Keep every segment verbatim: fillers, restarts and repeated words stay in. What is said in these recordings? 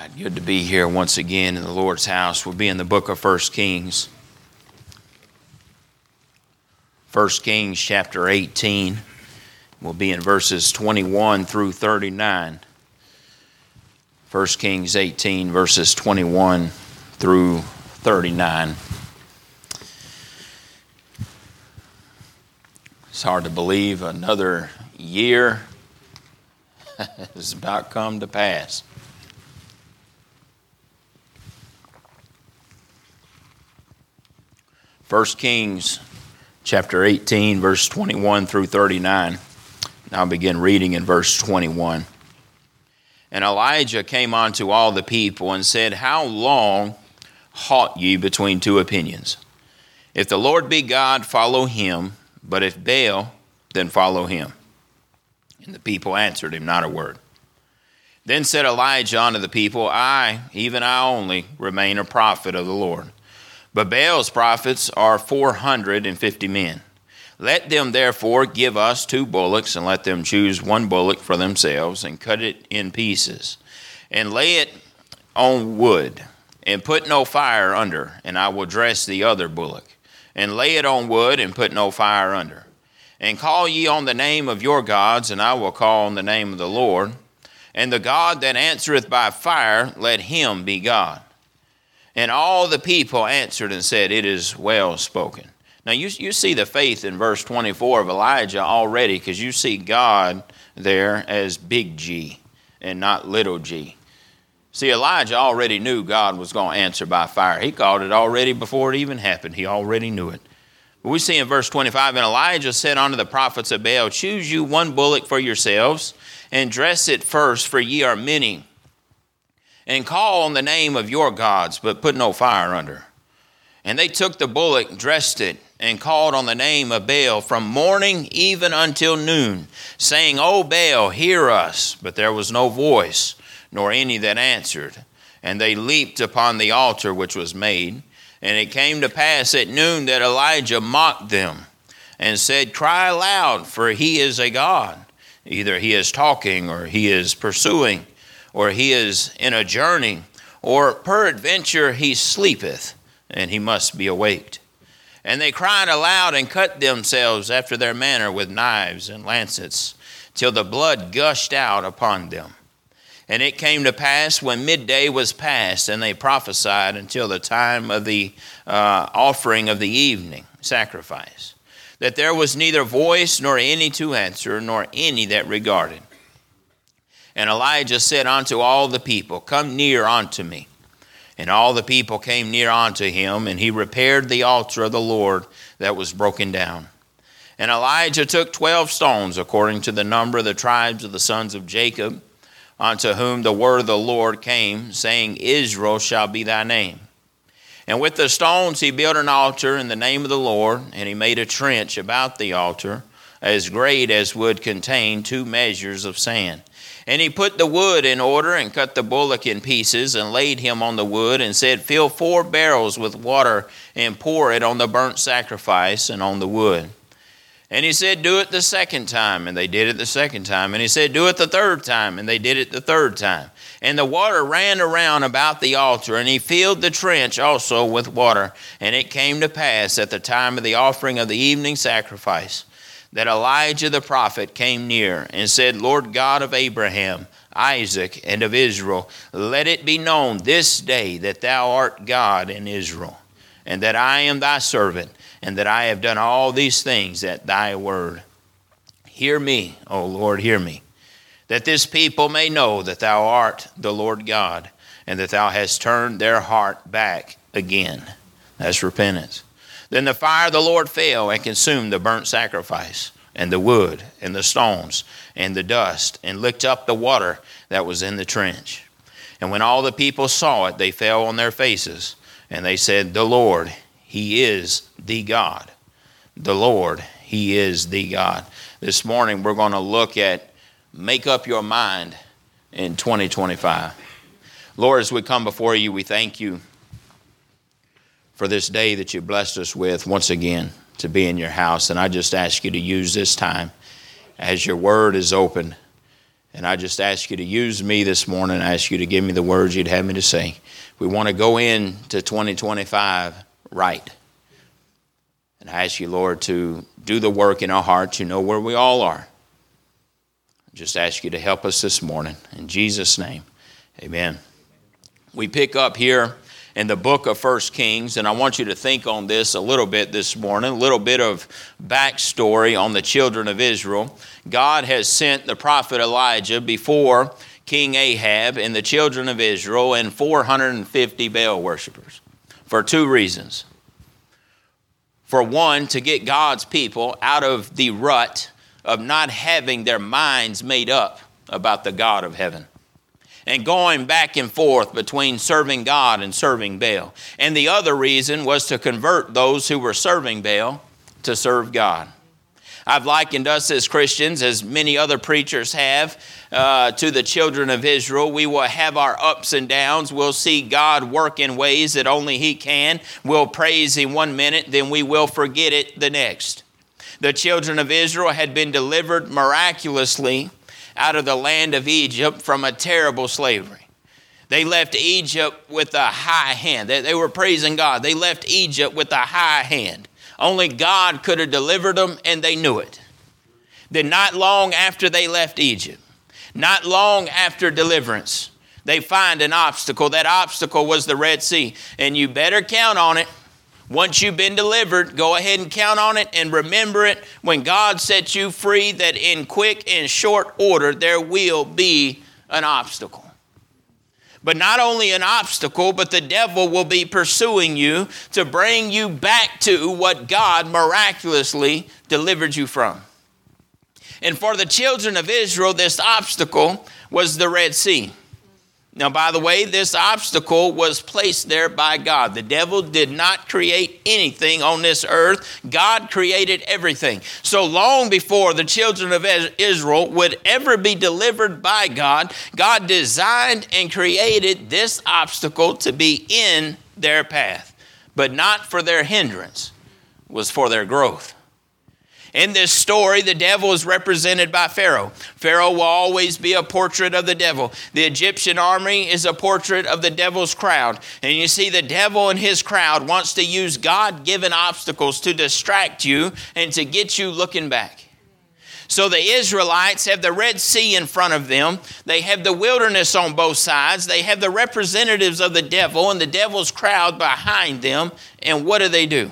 right, good to be here once again in the Lord's house. We'll be in the book of First Kings. First Kings chapter eighteen. We'll be in verses twenty-one through thirty-nine. First Kings eighteen, verses twenty-one through thirty-nine. It's hard to believe another year has about come to pass. First Kings chapter eighteen, verse twenty-one through thirty-nine. And I'll begin reading in verse twenty-one. And Elijah came unto all the people and said, How long halt ye between two opinions? If the Lord be God, follow him, but if Baal, then follow him. And the people answered him not a word. Then said Elijah unto the people, I, even I only, remain a prophet of the Lord. But Baal's prophets are four hundred and fifty men. Let them therefore give us two bullocks, and let them choose one bullock for themselves, and cut it in pieces, and lay it on wood, and put no fire under, and I will dress the other bullock, and lay it on wood, and put no fire under. And call ye on the name of your gods, and I will call on the name of the Lord. And the God that answereth by fire, let him be God. And all the people answered and said, It is well spoken. Now you, you see the faith in verse twenty-four of Elijah already, because you see God there as big G and not little g. See, Elijah already knew God was going to answer by fire. He called it already before it even happened. He already knew it. But we see in verse twenty-five, And Elijah said unto the prophets of Baal, Choose you one bullock for yourselves, and dress it first, for ye are many. And call on the name of your gods, but put no fire under. And they took the bullock, dressed it, and called on the name of Baal from morning even until noon, saying, O Baal, hear us. But there was no voice, nor any that answered. And they leaped upon the altar which was made. And it came to pass at noon that Elijah mocked them, and said, Cry aloud, for he is a god. Either he is talking, or he is pursuing, or he is in a journey, or peradventure he sleepeth, and he must be awaked. And they cried aloud and cut themselves after their manner with knives and lancets, till the blood gushed out upon them. And it came to pass when midday was past, and they prophesied until the time of the uh, offering of the evening sacrifice, that there was neither voice nor any to answer, nor any that regarded. And Elijah said unto all the people, Come near unto me. And all the people came near unto him, and he repaired the altar of the Lord that was broken down. And Elijah took twelve stones, according to the number of the tribes of the sons of Jacob, unto whom the word of the Lord came, saying, Israel shall be thy name. And with the stones he built an altar in the name of the Lord, and he made a trench about the altar, as great as would contain two measures of sand. And he put the wood in order, and cut the bullock in pieces, and laid him on the wood, and said, Fill four barrels with water, and pour it on the burnt sacrifice and on the wood. And he said, Do it the second time. And they did it the second time. And he said, Do it the third time. And they did it the third time. And the water ran around about the altar, and he filled the trench also with water. And it came to pass at the time of the offering of the evening sacrifice, that Elijah the prophet came near and said, Lord God of Abraham, Isaac, and of Israel, let it be known this day that thou art God in Israel, and that I am thy servant, and that I have done all these things at thy word. Hear me, O Lord, hear me, that this people may know that thou art the Lord God, and that thou hast turned their heart back again. That's repentance. Then the fire of the Lord fell and consumed the burnt sacrifice, and the wood, and the stones, and the dust, and licked up the water that was in the trench. And when all the people saw it, they fell on their faces, and they said, The Lord, he is the God. The Lord, he is the God. This morning we're going to look at make up your mind in twenty twenty-five. Lord, as we come before you, we thank you for this day that you blessed us with once again to be in your house. And I just ask you to use this time as your word is open And I just ask you to use me this morning. I ask you to give me the words you'd have me to say. We want to go into twenty twenty-five right. And I ask you, Lord, to do the work in our hearts. You know where we all are. I just ask you to help us this morning. In Jesus' name, amen. We pick up here in the book of First Kings, and I want you to think on this a little bit this morning, a little bit of backstory on the children of Israel. God has sent the prophet Elijah before King Ahab and the children of Israel and four hundred fifty Baal worshipers for two reasons. For one, to get God's people out of the rut of not having their minds made up about the God of heaven and going back and forth between serving God and serving Baal. And the other reason was to convert those who were serving Baal to serve God. I've likened us as Christians, as many other preachers have, uh, to the children of Israel. We will have our ups and downs. We'll see God work in ways that only He can. We'll praise Him one minute, then we will forget it the next. The children of Israel had been delivered miraculously out of the land of Egypt from a terrible slavery. They left Egypt with a high hand. They, they were praising God. They left Egypt with a high hand. Only God could have delivered them, and they knew it. Then not long after they left Egypt, not long after deliverance, they find an obstacle. That obstacle was the Red Sea. And you better count on it. Once you've been delivered, go ahead and count on it and remember it when God sets you free, that in quick and short order there will be an obstacle. But not only an obstacle, but the devil will be pursuing you to bring you back to what God miraculously delivered you from. And for the children of Israel, this obstacle was the Red Sea. Now, by the way, this obstacle was placed there by God. The devil did not create anything on this earth. God created everything. So long before the children of Israel would ever be delivered by God, God designed and created this obstacle to be in their path, but not for their hindrance. It was for their growth. In this story, the devil is represented by Pharaoh. Pharaoh will always be a portrait of the devil. The Egyptian army is a portrait of the devil's crowd. And you see, the devil and his crowd wants to use God-given obstacles to distract you and to get you looking back. So the Israelites have the Red Sea in front of them. They have the wilderness on both sides. They have the representatives of the devil and the devil's crowd behind them. And what do they do?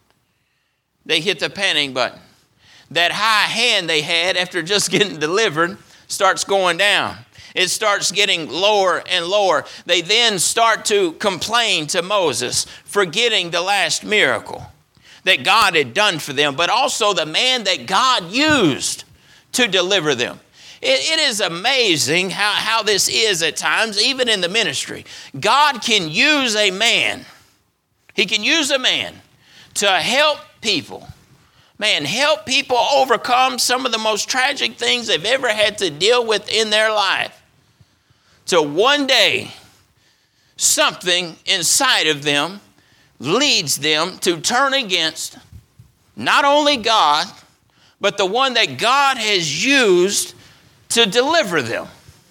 They hit the panic button. That high hand they had after just getting delivered starts going down. It starts getting lower and lower. They then start to complain to Moses, forgetting the last miracle that God had done for them, but also the man that God used to deliver them. It, it is amazing how, how this is at times, even in the ministry. God can use a man. He can use a man to help people. Man, help people overcome some of the most tragic things they've ever had to deal with in their life. So one day, something inside of them leads them to turn against not only God, but the one that God has used to deliver them.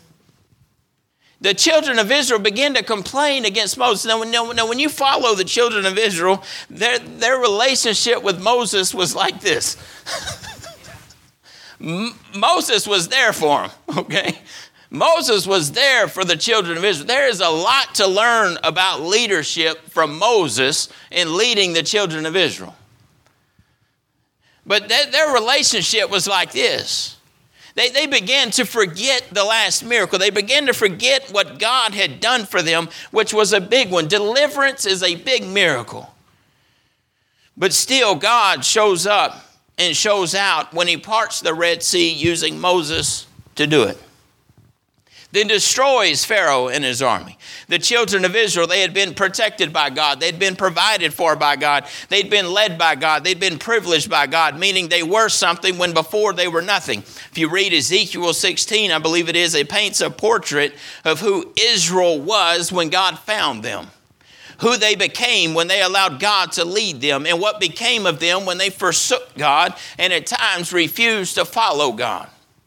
The children of Israel began to complain against Moses. Now, now when you follow the children of Israel, their, their relationship with Moses was like this. Moses was there for them, okay? Moses was there for the children of Israel. There is a lot to learn about leadership from Moses in leading the children of Israel. But their, their relationship was like this. They, they began to forget the last miracle. They began to forget what God had done for them, which was a big one. Deliverance is a big miracle. But still, God shows up and shows out when He parts the Red Sea using Moses to do it. Then destroys Pharaoh and his army. The children of Israel, they had been protected by God. They'd been provided for by God. They'd been led by God. They'd been privileged by God, meaning they were something when before they were nothing. If you read Ezekiel sixteen, I believe it is, it paints a portrait of who Israel was when God found them, who they became when they allowed God to lead them, and what became of them when they forsook God and at times refused to follow God.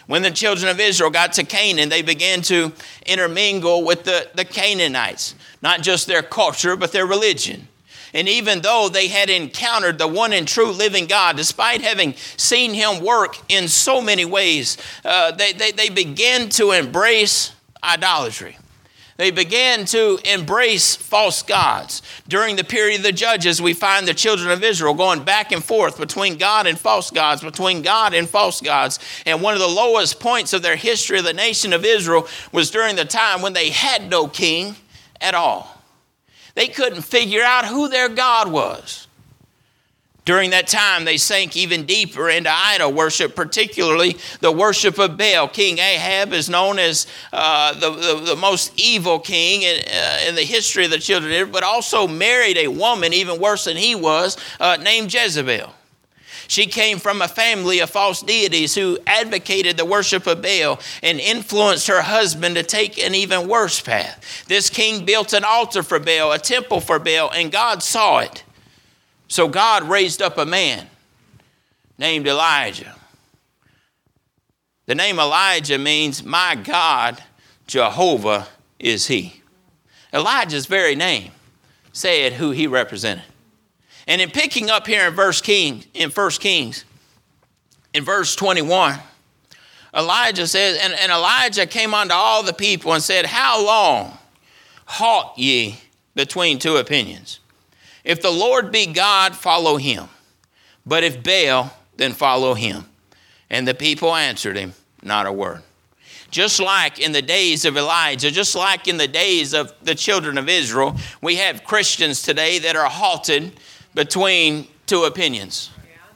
When the children of Israel got to Canaan, they began to intermingle with the, the Canaanites, not just their culture, but their religion. And even though they had encountered the one and true living God, despite having seen him work in so many ways, uh, they, they, they began to embrace idolatry. They began to embrace false gods. During the period of the Judges, we find the children of Israel going back and forth between God and false gods, between God and false gods. And one of the lowest points of their history of the nation of Israel was during the time when they had no king at all. They couldn't figure out who their God was. During that time, they sank even deeper into idol worship, particularly the worship of Baal. King Ahab is known as uh, the, the, the most evil king in, uh, in the history of the children of Israel, but also married a woman even worse than he was, uh, named Jezebel. She came from a family of false deities who advocated the worship of Baal and influenced her husband to take an even worse path. This king built an altar for Baal, a temple for Baal, and God saw it. So God raised up a man named Elijah. The name Elijah means, my God, Jehovah is he. Elijah's very name said who he represented. And in picking up here in verse King, in First Kings, in verse twenty-one, Elijah says, and, and Elijah came unto all the people and said, how long halt ye between two opinions? If the Lord be God, follow him. But if Baal, then follow him. And the people answered him, not a word. Just like in the days of Elijah, just like in the days of the children of Israel, we have Christians today that are halted between two opinions.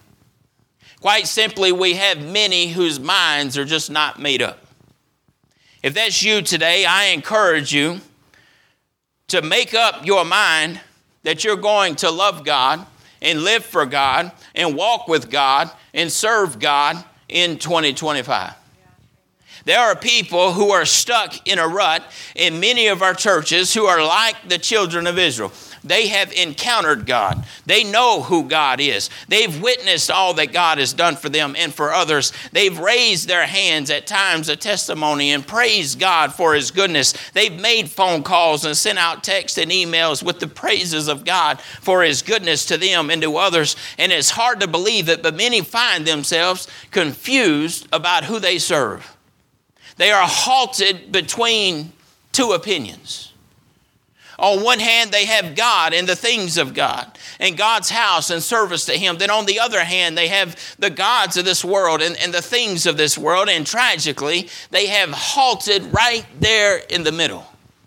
Quite simply, we have many whose minds are just not made up. If that's you today, I encourage you to make up your mind that you're going to love God and live for God and walk with God and serve God in twenty twenty-five. There are people who are stuck in a rut in many of our churches who are like the children of Israel. They have encountered God. They know who God is. They've witnessed all that God has done for them and for others. They've raised their hands at times of testimony and praised God for his goodness. They've made phone calls and sent out texts and emails with the praises of God for his goodness to them and to others. And it's hard to believe it, but many find themselves confused about who they serve. They are halted between two opinions. On one hand, they have God and the things of God and God's house and service to him. Then on the other hand, they have the gods of this world and, and the things of this world. And tragically, they have halted right there in the middle.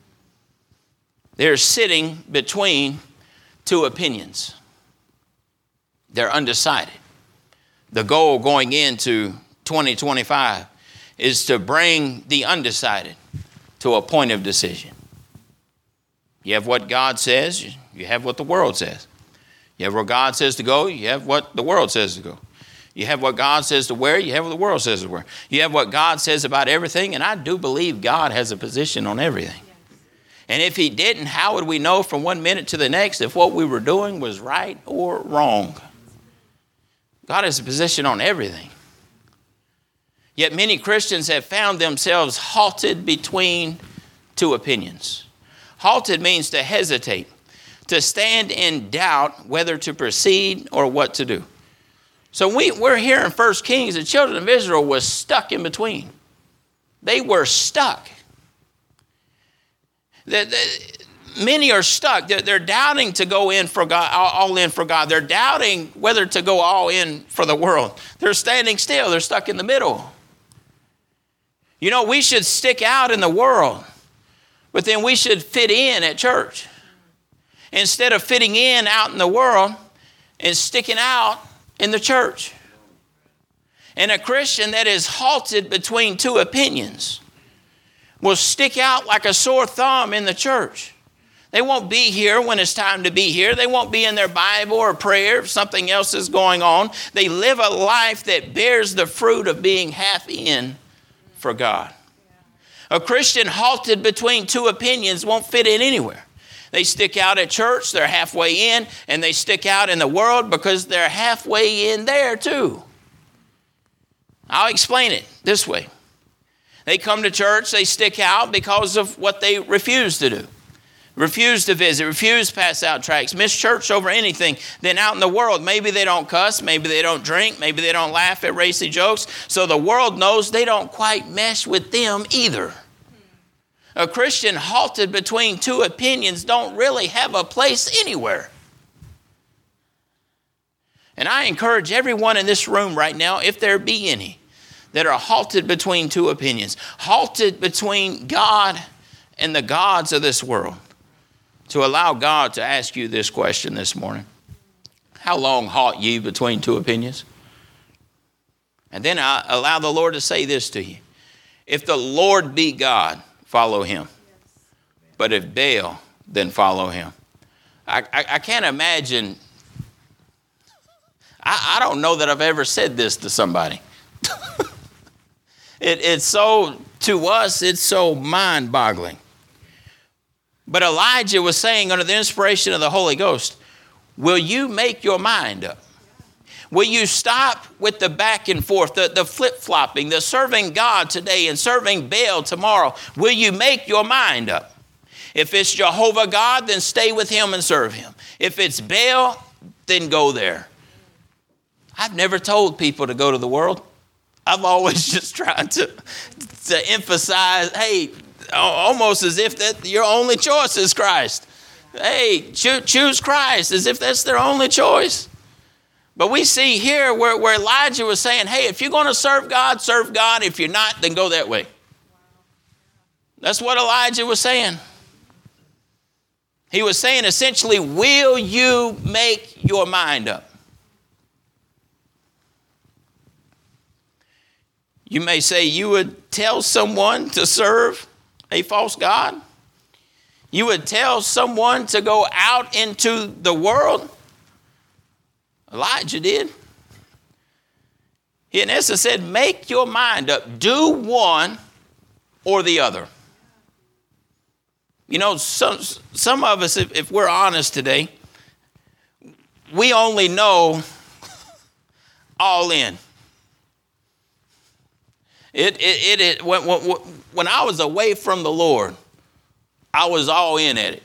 They're sitting between two opinions. They're undecided. The goal going into twenty twenty-five is to bring the undecided to a point of decision. You have what God says, you have what the world says. You have where God says to go, you have what the world says to go. You have what God says to wear, you have what the world says to wear. You have what God says about everything, and I do believe God has a position on everything. And if he didn't, how would we know from one minute to the next if what we were doing was right or wrong? God has a position on everything. Yet many Christians have found themselves halted between two opinions. Halted means to hesitate, to stand in doubt whether to proceed or what to do. So we, we're here in First Kings. The children of Israel were stuck in between. They were stuck. The, the, many are stuck. They're, they're doubting to go in for God, all in for God. They're doubting whether to go all in for the world. They're standing still. They're stuck in the middle. You know, we should stick out in the world, but then we should fit in at church. Instead of fitting in out in the world and sticking out in the church. And a Christian that is halted between two opinions will stick out like a sore thumb in the church. They won't be here when it's time to be here. They won't be in their Bible or prayer if something else is going on. They live a life that bears the fruit of being half in for God. A Christian halted between two opinions won't fit in anywhere. They stick out at church, they're halfway in, and they stick out in the world because they're halfway in there too. I'll explain it this way. They come to church, they stick out because of what they refuse to do. Refuse to visit, refuse to pass out tracts, miss church over anything. Then out in the world, maybe they don't cuss, maybe they don't drink, maybe they don't laugh at racy jokes. So the world knows they don't quite mesh with them either. A Christian halted between two opinions don't really have a place anywhere. And I encourage everyone in this room right now, if there be any, that are halted between two opinions, halted between God and the gods of this world, to allow God to ask you this question this morning. How long halt ye between two opinions? And then I allow the Lord to say this to you. If the Lord be God, follow him. But if Baal, then follow him. I, I, I can't imagine. I, I don't know that I've ever said this to somebody. it, it's so, to us, it's so mind-boggling. But Elijah was saying under the inspiration of the Holy Ghost, will you make your mind up? Will you stop with the back and forth, the, the flip-flopping, the serving God today and serving Baal tomorrow? Will you make your mind up? If it's Jehovah God, then stay with him and serve him. If it's Baal, then go there. I've never told people to go to the world. I've always just tried to, to emphasize, hey, almost as if that your only choice is Christ. Hey, cho- choose Christ as if that's their only choice. But we see here where, where Elijah was saying, hey, if you're going to serve God, serve God. If you're not, then go that way. That's what Elijah was saying. He was saying essentially, will you make your mind up? You may say you would tell someone to serve a false god. You would tell someone to go out into the world. Elijah did. He in essence said, make your mind up. Do one or the other. You know, some, some of us, if, if we're honest today, we only know all in. It, it, it, it when, when, when I was away from the Lord, I was all in at it.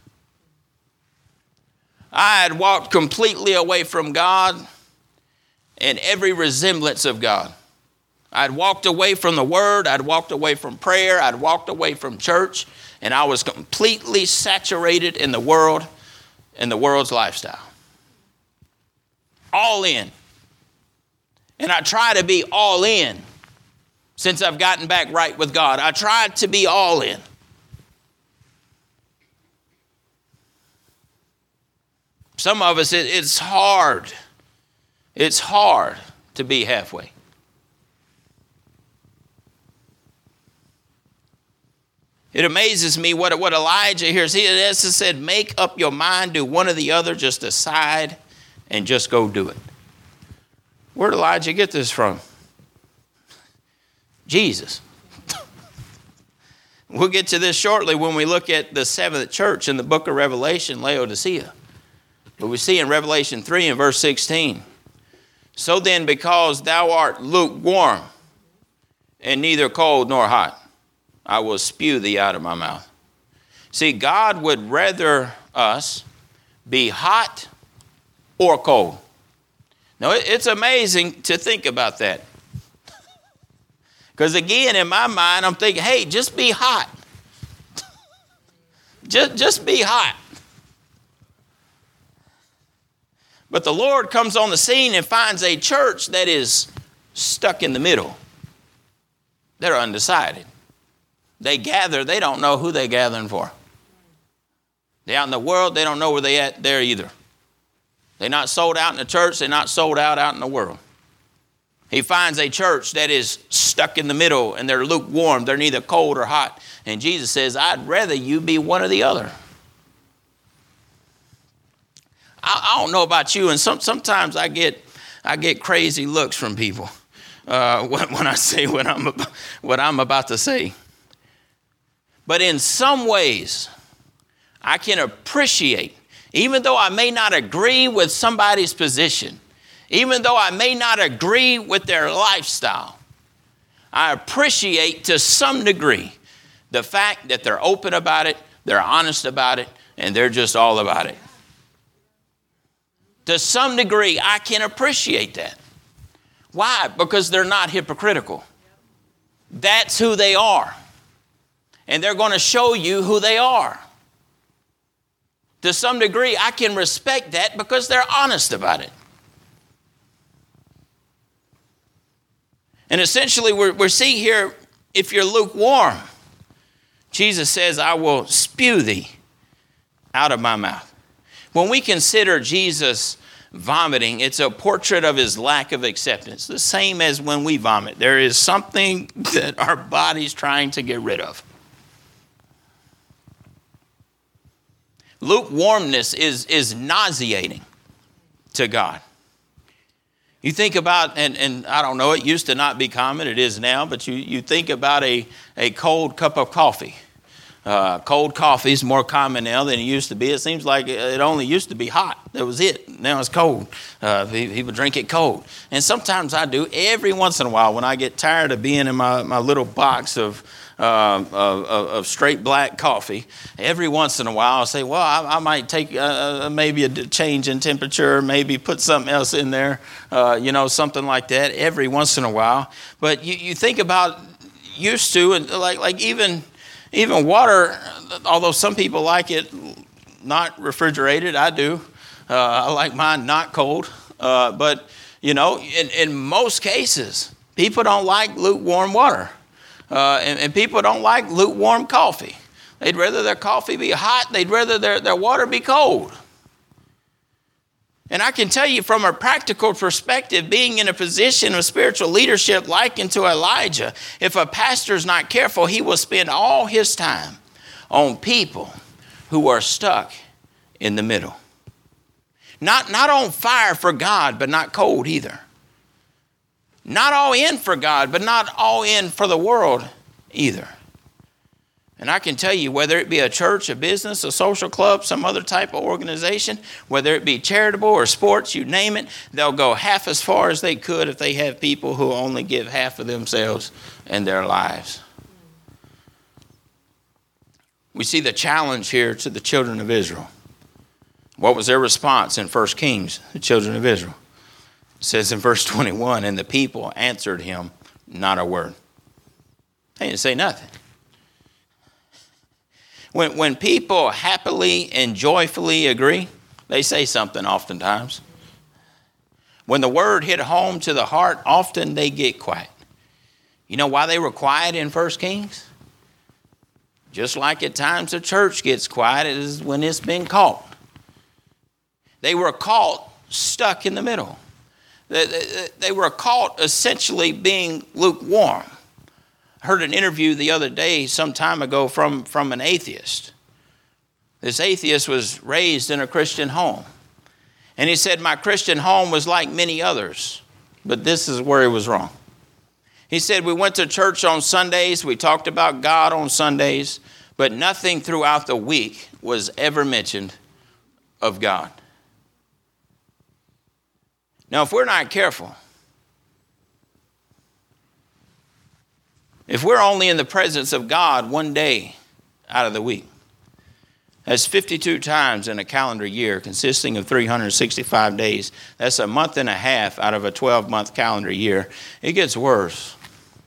I had walked completely away from God and every resemblance of God. I'd walked away from the Word. I'd walked away from prayer. I'd walked away from church. And I was completely saturated in the world and the world's lifestyle. All in. And I try to be all in since I've gotten back right with God. I tried to be all in. Some of us, it, it's hard. It's hard to be halfway. It amazes me what, what Elijah hears. He has said, make up your mind, do one or the other, just decide and just go do it. Where did Elijah get this from? Jesus. We'll get to this shortly when we look at the seventh church in the book of Revelation, Laodicea. But we see in Revelation three and verse sixteen, so then because thou art lukewarm and neither cold nor hot, I will spew thee out of my mouth. See, God would rather us be hot or cold. Now, it's amazing to think about that. Because again, in my mind, I'm thinking, hey, just be hot. just, just be hot. But the Lord comes on the scene and finds a church that is stuck in the middle. They're undecided. They gather, they don't know who they're gathering for. They're out in the world, they don't know where they're at there either. They're not sold out in the church, they're not sold out out in the world. He finds a church that is stuck in the middle and they're lukewarm, they're neither cold or hot. And Jesus says, I'd rather you be one or the other. I, I don't know about you, and some, sometimes I get I get crazy looks from people uh, when, when I say what I'm, about, what I'm about to say. But in some ways, I can appreciate, even though I may not agree with somebody's position, even though I may not agree with their lifestyle, I appreciate to some degree the fact that they're open about it, they're honest about it, and they're just all about it. To some degree, I can appreciate that. Why? Because they're not hypocritical. That's who they are. And they're going to show you who they are. To some degree, I can respect that because they're honest about it. And essentially, we're, we're seeing here, if you're lukewarm, Jesus says, I will spew thee out of my mouth. When we consider Jesus vomiting, it's a portrait of his lack of acceptance. The same as when we vomit. There is something that our body's trying to get rid of. Lukewarmness is, is nauseating to God. You think about, and, and I don't know, it used to not be common, it is now, but you, you think about a, a cold cup of coffee. Uh, cold coffee is more common now than it used to be. It seems like it only used to be hot. That was it. Now it's cold. Uh, people drink it cold. And sometimes I do every once in a while when I get tired of being in my, my little box of, uh, of, of straight black coffee. Every once in a while I'll say, well, I, I might take uh, maybe a change in temperature, maybe put something else in there, uh, you know, something like that every once in a while. But you, you think about used to, and like like even... Even water, although some people like it not refrigerated, I do. Uh, I like mine not cold. Uh, but, you know, in, in most cases, people don't like lukewarm water. Uh, and, and people don't like lukewarm coffee. They'd rather their coffee be hot. They'd rather their, their water be cold. And I can tell you from a practical perspective, being in a position of spiritual leadership likened to Elijah, if a pastor's not careful, he will spend all his time on people who are stuck in the middle. Not, not on fire for God, but not cold either. Not all in for God, but not all in for the world either. And I can tell you, whether it be a church, a business, a social club, some other type of organization, whether it be charitable or sports, you name it, they'll go half as far as they could if they have people who only give half of themselves and their lives. We see the challenge here to the children of Israel. What was their response in First Kings, the children of Israel? It says in verse twenty-one, and the people answered him not a word. They didn't say nothing. When, when people happily and joyfully agree, they say something oftentimes. When the word hit home to the heart, often they get quiet. You know why they were quiet in First Kings? Just like at times the church gets quiet is when it's been caught. They were caught stuck in the middle. They, they, they were caught essentially being lukewarm. I heard an interview the other day, some time ago, from, from an atheist. This atheist was raised in a Christian home. And he said, my Christian home was like many others, but this is where he was wrong. He said, we went to church on Sundays, we talked about God on Sundays, but nothing throughout the week was ever mentioned of God. Now, if we're not careful, if we're only in the presence of God one day out of the week, that's fifty-two times in a calendar year consisting of three hundred sixty-five days. That's a month and a half out of a twelve-month calendar year. It gets worse.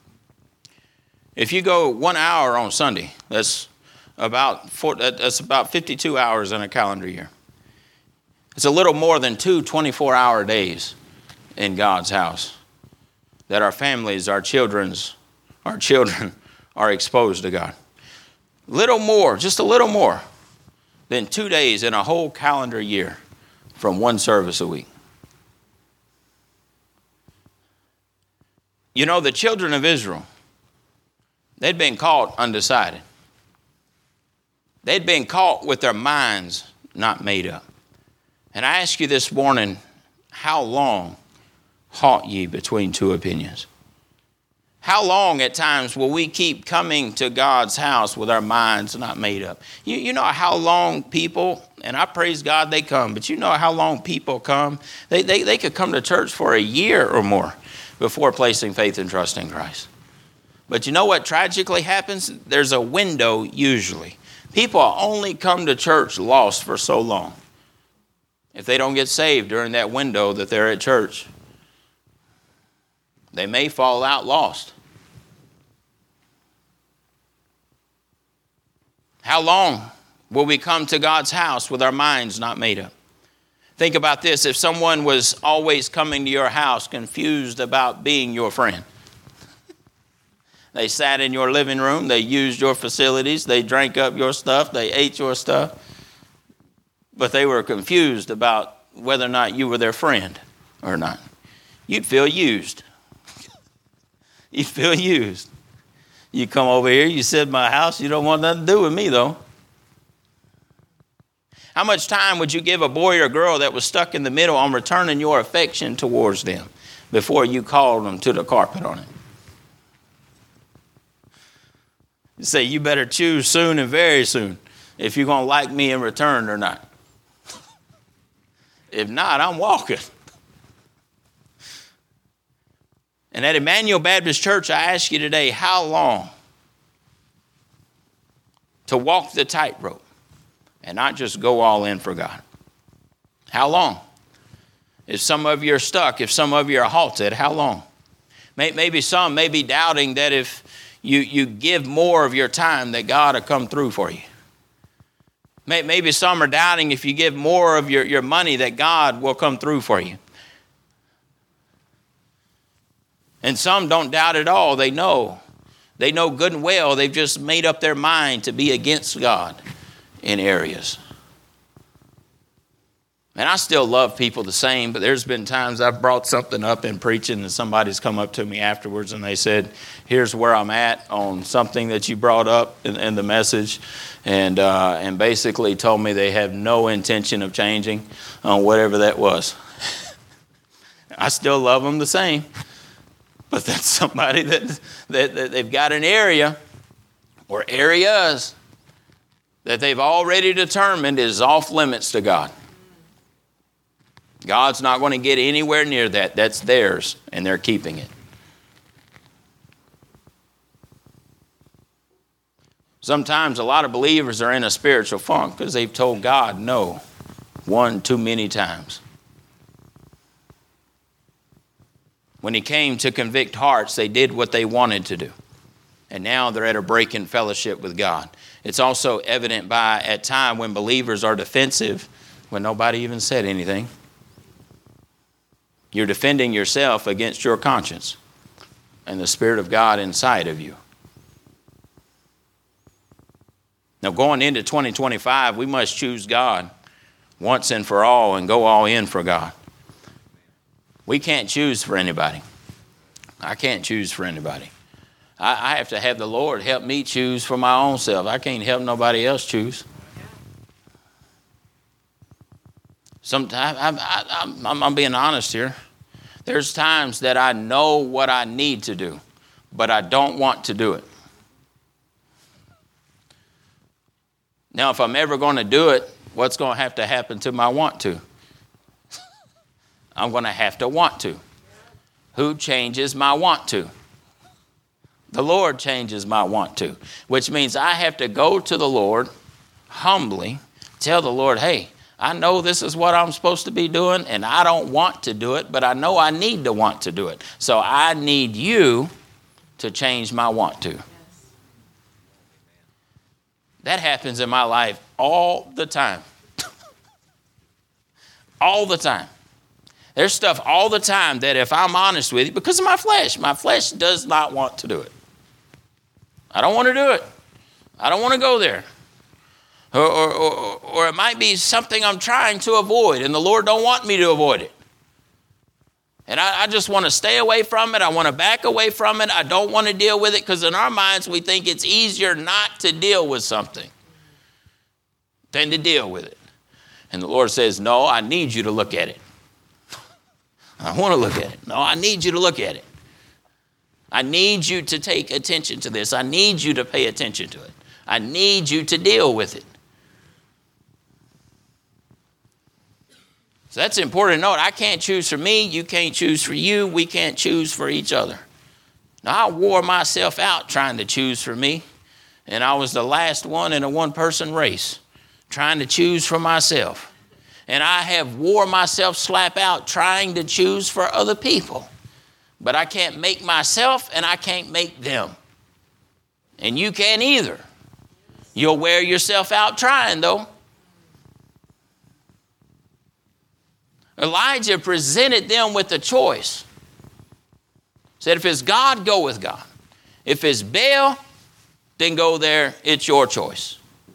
If you go one hour on Sunday, that's about four, that's about fifty-two hours in a calendar year. It's a little more than two twenty-four-hour days in God's house that our families, our children's Our children are exposed to God. Little more, just a little more than two days in a whole calendar year from one service a week. You know, the children of Israel, they'd been caught undecided. They'd been caught with their minds not made up. And I ask you this morning, how long halt ye between two opinions? How long at times will we keep coming to God's house with our minds not made up? You, you know how long people, and I praise God they come, but you know how long people come? They, they, they could come to church for a year or more before placing faith and trust in Christ. But you know what tragically happens? There's a window usually. People only come to church lost for so long. If they don't get saved during that window that they're at church, they may fall out lost. How long will we come to God's house with our minds not made up? Think about this. If someone was always coming to your house confused about being your friend, they sat in your living room, they used your facilities, they drank up your stuff, they ate your stuff, but they were confused about whether or not you were their friend or not, you'd feel used. You'd feel used. You come over here, you sit in my house, you don't want nothing to do with me though. How much time would you give a boy or girl that was stuck in the middle on returning your affection towards them before you called them to the carpet on it? You say, you better choose soon and very soon if you're going to like me in return or not. If not, I'm walking. And at Emmanuel Baptist Church, I ask you today, how long to walk the tightrope and not just go all in for God? How long? If some of you are stuck, if some of you are halted, how long? Maybe some may be doubting that if you, you give more of your time that God will come through for you. Maybe some are doubting if you give more of your, your money that God will come through for you. And some don't doubt at all. They know. They know good and well. They've just made up their mind to be against God in areas. And I still love people the same, but there's been times I've brought something up in preaching and somebody's come up to me afterwards and they said, here's where I'm at on something that you brought up in, in the message. And uh, and basically told me they have no intention of changing on whatever that was. I still love them the same. But that's somebody that, that, that they've got an area or areas that they've already determined is off limits to God. God's not going to get anywhere near that. That's theirs, and they're keeping it. Sometimes a lot of believers are in a spiritual funk because they've told God no one too many times. When he came to convict hearts, they did what they wanted to do. And now they're at a break in fellowship with God. It's also evident by at time when believers are defensive, when nobody even said anything. You're defending yourself against your conscience and the Spirit of God inside of you. Now, going into twenty twenty-five, we must choose God once and for all and go all in for God. We can't choose for anybody. I can't choose for anybody. I, I have to have the Lord help me choose for my own self. I can't help nobody else choose. Sometimes, I'm, I'm, I'm, I'm being honest here. There's times that I know what I need to do, but I don't want to do it. Now, if I'm ever going to do it, what's going to have to happen to my want to? I'm going to have to want to. Who changes my want to? The Lord changes my want to, which means I have to go to the Lord humbly, tell the Lord, hey, I know this is what I'm supposed to be doing, and I don't want to do it, but I know I need to want to do it. So I need you to change my want to. That happens in my life all the time. All the time. There's stuff all the time that if I'm honest with you, because of my flesh, my flesh does not want to do it. I don't want to do it. I don't want to go there. Or, or, or, or it might be something I'm trying to avoid, and the Lord don't want me to avoid it. And I, I just want to stay away from it. I want to back away from it. I don't want to deal with it because in our minds we think it's easier not to deal with something than to deal with it. And the Lord says, no, I need you to look at it. I want to look at it. No, I need you to look at it. I need you to take attention to this. I need you to pay attention to it. I need you to deal with it. So that's important to note. I can't choose for me. You can't choose for you. We can't choose for each other. Now, I wore myself out trying to choose for me, and I was the last one in a one-person race trying to choose for myself. And I have wore myself slap out trying to choose for other people. But I can't make myself, and I can't make them. And you can't either. You'll wear yourself out trying, though. Elijah presented them with a choice. Said, if it's God, go with God. If it's Baal, then go there. It's your choice.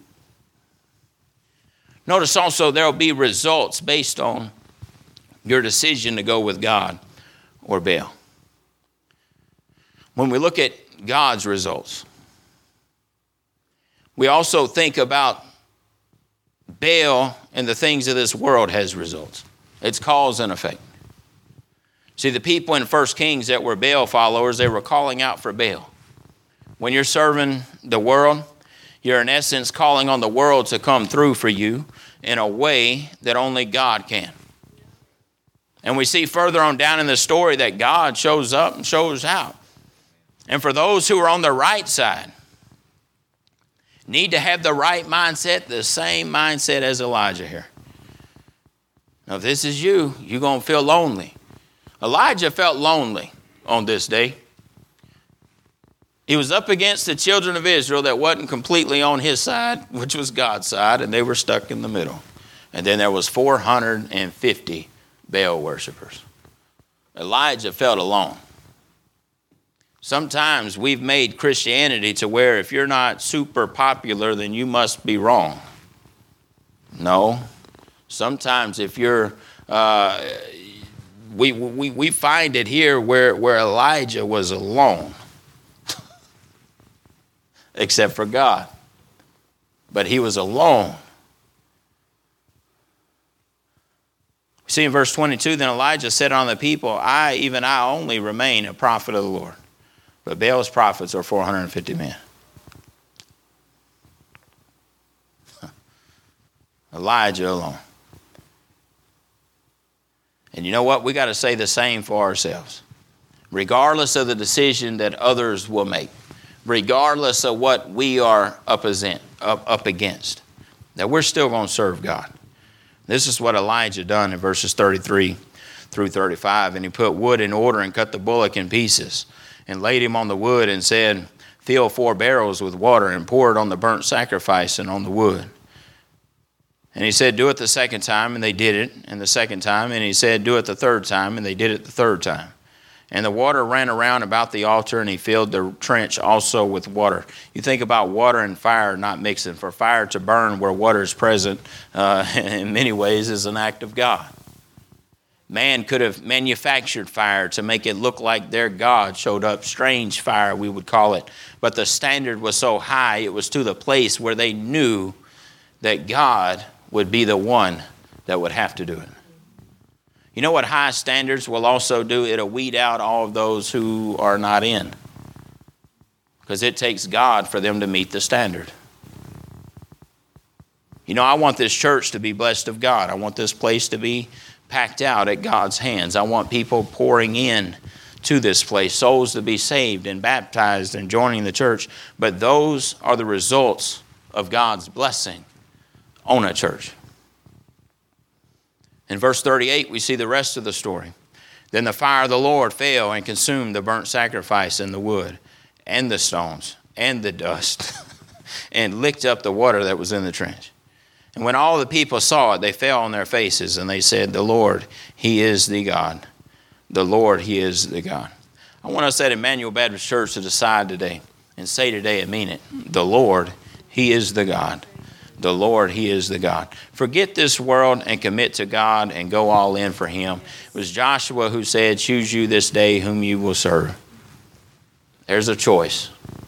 Notice also there will be results based on your decision to go with God or Baal. When we look at God's results, we also think about Baal and the things of this world has results. It's cause and effect. See, the people in First Kings that were Baal followers, they were calling out for Baal. When you're serving the world, you're in essence calling on the world to come through for you in a way that only God can. And we see further on down in the story that God shows up and shows out. And for those who are on the right side, need to have the right mindset, the same mindset as Elijah here. Now, if this is you, you're going to feel lonely. Elijah felt lonely on this day. He was up against the children of Israel that wasn't completely on his side, which was God's side, and they were stuck in the middle. And then there was four hundred fifty Baal worshipers. Elijah felt alone. Sometimes we've made Christianity to where if you're not super popular, then you must be wrong. No. Sometimes if you're, uh, we, we, we find it here where, where Elijah was alone. Except for God. But he was alone. We see in verse twenty-two, then Elijah said on the people, I, even I only remain a prophet of the Lord. But Baal's prophets are four hundred fifty men. Elijah alone. And you know what? We got to say the same for ourselves. Regardless of the decision that others will make. Regardless of what we are up against. That we're still going to serve God. This is what Elijah done in verses thirty-three through thirty-five. And he put wood in order and cut the bullock in pieces. And laid him on the wood and said, fill four barrels with water and pour it on the burnt sacrifice and on the wood. And he said, do it the second time, and they did it, and the second time. And he said, do it the third time, and they did it the third time. And the water ran around about the altar, and he filled the trench also with water. You think about water and fire not mixing. For fire to burn where water is present, uh, in many ways, is an act of God. Man could have manufactured fire to make it look like their God showed up. Strange fire, we would call it. But the standard was so high, it was to the place where they knew that God would be the one that would have to do it. You know what high standards will also do? It'll weed out all of those who are not in. Because it takes God for them to meet the standard. You know, I want this church to be blessed of God. I want this place to be packed out at God's hands. I want people pouring in to this place, souls to be saved and baptized and joining the church. But those are the results of God's blessing on a church. In verse thirty-eight, we see the rest of the story. Then the fire of the Lord fell and consumed the burnt sacrifice and the wood and the stones and the dust and licked up the water that was in the trench. And when all the people saw it, they fell on their faces and they said, the Lord, He is the God. The Lord, He is the God. I want us at Emmanuel Baptist Church to decide today and say today and mean it. The Lord, He is the God. The Lord, He is the God. Forget this world and commit to God and go all in for Him. It was Joshua who said, choose you this day whom you will serve. There's a choice.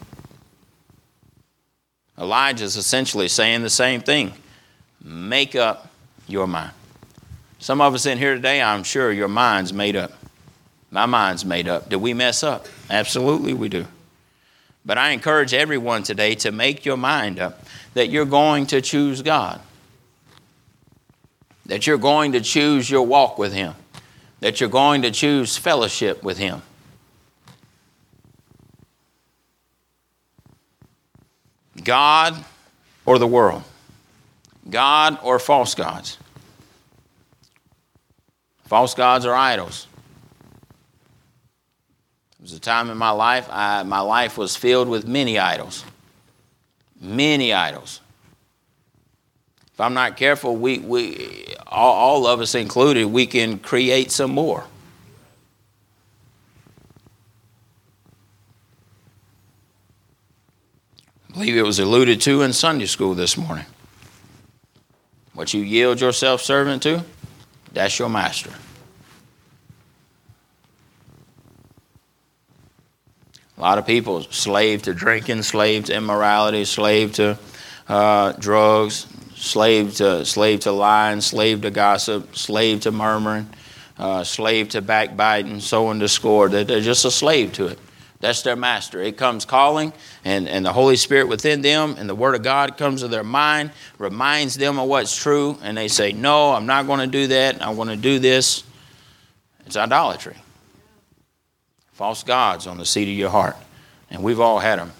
Elijah's essentially saying the same thing. Make up your mind. Some of us in here today, I'm sure your mind's made up. My mind's made up. Do we mess up? Absolutely we do. But I encourage everyone today to make your mind up that you're going to choose God. That you're going to choose your walk with Him. That you're going to choose fellowship with Him. God or the world? God or false gods? False gods are idols. There was a time in my life, I, my life was filled with many idols. Many idols. If I'm not careful, we, we all, all of us included, we can create some more. I believe it was alluded to in Sunday school this morning. What you yield yourself servant to, that's your master. A lot of people slave to drinking, slave to immorality, slave to uh, drugs, slave to slave to lying, slave to gossip, slave to murmuring, uh, slave to backbiting, sowing discord. They're just a slave to it. That's their master. It comes calling, and, and the Holy Spirit within them and the Word of God comes to their mind, reminds them of what's true, and they say, no, I'm not going to do that. I want to do this. It's idolatry. False gods on the seat of your heart. And we've all had them.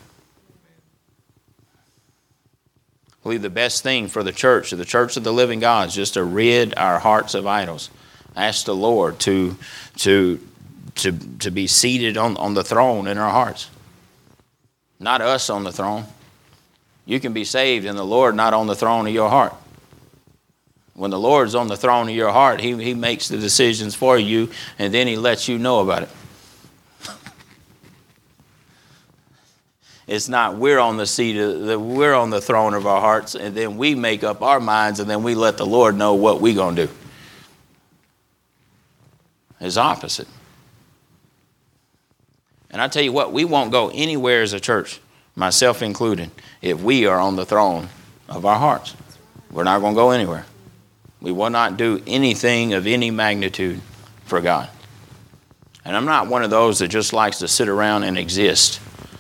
I believe the best thing for the church, the church of the living God, is just to rid our hearts of idols. Ask the Lord to, to, to, to be seated on, on the throne in our hearts. Not us on the throne. You can be saved and the Lord not on the throne of your heart. When the Lord's on the throne of your heart, he, he makes the decisions for you, and then he lets you know about it. It's not we're on the seat of the, we're on the throne of our hearts, and then we make up our minds, and then we let the Lord know what we're going to do. It's opposite. And I tell you what, we won't go anywhere as a church, myself included, if we are on the throne of our hearts. We're not going to go anywhere. We will not do anything of any magnitude for God. And I'm not one of those that just likes to sit around and exist.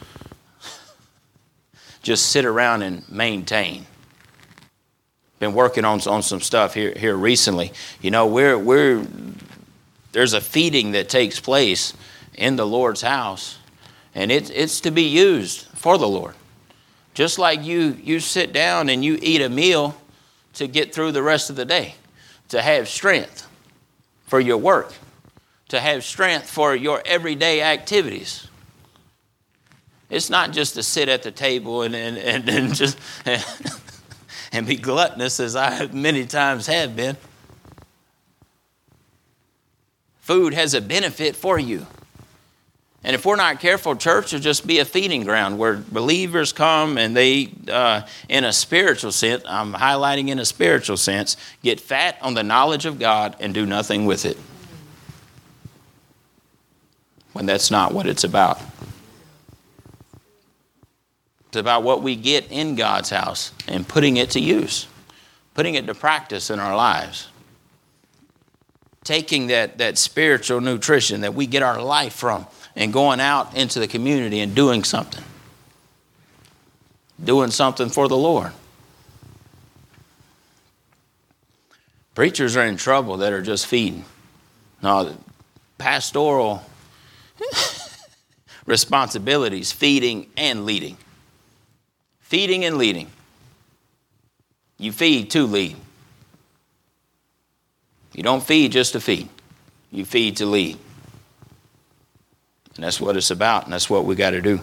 Just sit around and maintain. Been working on, on some stuff here, here recently. You know, we're we're there's a feeding that takes place in the Lord's house, and it's it's to be used for the Lord. Just like you you sit down and you eat a meal to get through the rest of the day, to have strength for your work, to have strength for your everyday activities. It's not just to sit at the table and, and, and, and just and, and be gluttonous, as I many times have been. Food has a benefit for you. And if we're not careful, church will just be a feeding ground where believers come and they, uh, in a spiritual sense, I'm highlighting in a spiritual sense, get fat on the knowledge of God and do nothing with it. When that's not what it's about. It's about what we get in God's house and putting it to use, putting it to practice in our lives. Taking that, that spiritual nutrition that we get our life from and going out into the community and doing something. Doing something for the Lord. Preachers are in trouble that are just feeding. No, pastoral responsibilities, feeding and leading. Feeding and leading. You feed to lead. You don't feed just to feed. You feed to lead. And that's what it's about, and that's what we got to do.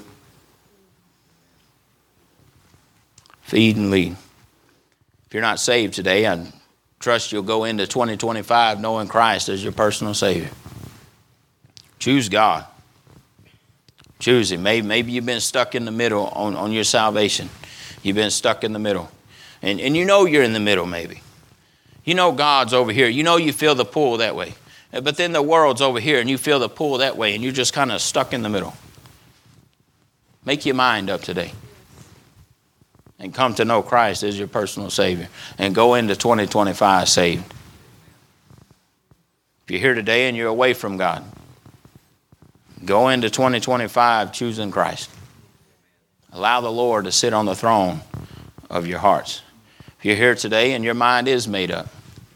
Feed and lead. If you're not saved today, I trust you'll go into twenty twenty-five knowing Christ as your personal Savior. Choose God. Choose Him. Maybe, maybe you've been stuck in the middle on, on your salvation. You've been stuck in the middle. And, and you know you're in the middle maybe. You know God's over here. You know you feel the pull that way. But then the world's over here and you feel the pull that way and you're just kind of stuck in the middle. Make your mind up today. And come to know Christ as your personal Savior. And go into twenty twenty-five saved. If you're here today and you're away from God, go into twenty twenty-five choosing Christ. Allow the Lord to sit on the throne of your hearts. If you're here today and your mind is made up,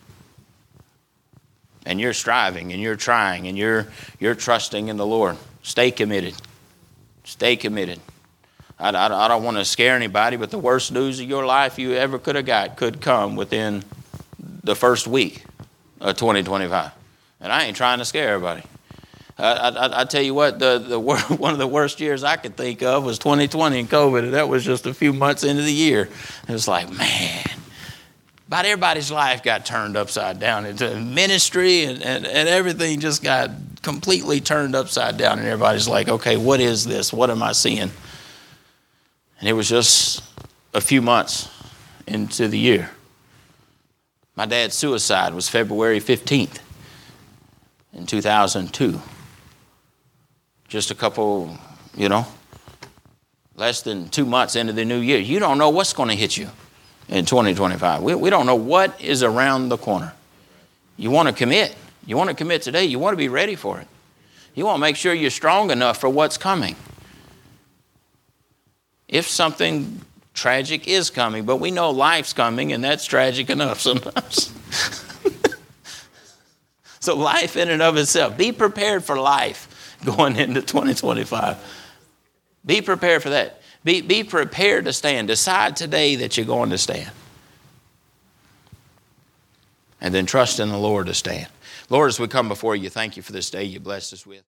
and you're striving and you're trying and you're you're trusting in the Lord, stay committed. Stay committed. I, I, I don't want to scare anybody, but the worst news of your life you ever could have got could come within the first week of twenty twenty-five. And I ain't trying to scare everybody. I, I, I tell you what, the, the one of the worst years I could think of was twenty twenty and COVID, and that was just a few months into the year. It was like, man, about everybody's life got turned upside down. Into ministry and, and, and everything just got completely turned upside down, and everybody's like, okay, what is this? What am I seeing? And it was just a few months into the year. My dad's suicide was February fifteenth in two thousand two. Just a couple, you know, less than two months into the new year. You don't know what's going to hit you in twenty twenty-five. We, we don't know what is around the corner. You want to commit. You want to commit today. You want to be ready for it. You want to make sure you're strong enough for what's coming. If something tragic is coming, but we know life's coming, and that's tragic enough sometimes. So life in and of itself, be prepared for life going into twenty twenty-five. Be prepared for that. Be, be prepared to stand. Decide today that you're going to stand. And then trust in the Lord to stand. Lord, as we come before you, thank you for this day you blessed us with.